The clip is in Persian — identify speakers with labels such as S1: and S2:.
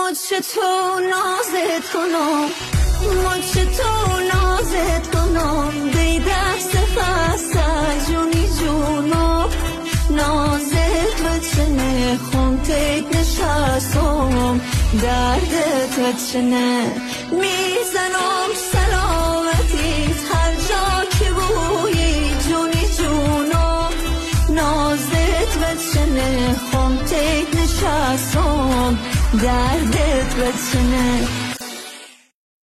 S1: مچ تو نازت کنم مچ تو نازت کنم دی دست خسته جونی جونم نازت بچنه خون تیت نشستم دردت بچنه میزنم سلامتیت هر جا که بویی جونی جونم نازت بچنه خون تیت نشستم دردت بچنه